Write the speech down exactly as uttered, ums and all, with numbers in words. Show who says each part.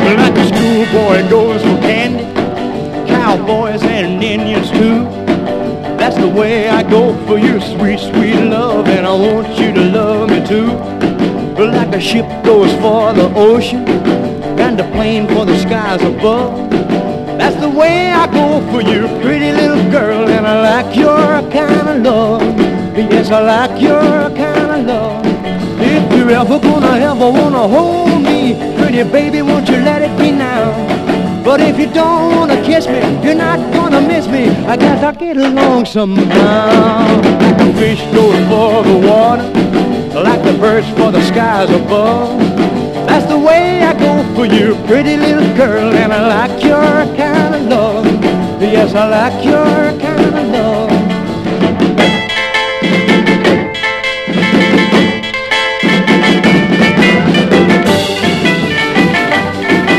Speaker 1: Like a schoolboy goes for candy, cowboys and Indians too. That's the way I go for your sweet, sweet love, and I want you to love me too. Like a ship goes for the ocean, and a plane for the skies above. That's the way I go for you, pretty little girl, and I like your kind of love. Yes, I like your kind of love. If you're ever gonna ever wanna hold me, pretty baby, won't you let it be now? But if you don't wanna kiss me, you're not gonna miss me. I guess I'll get along somehow. Like a fish goes for the water, like the birds for the skies above. That's the way I go for you, pretty little girl, and I like your kind of love. Yes, I like your kind of love.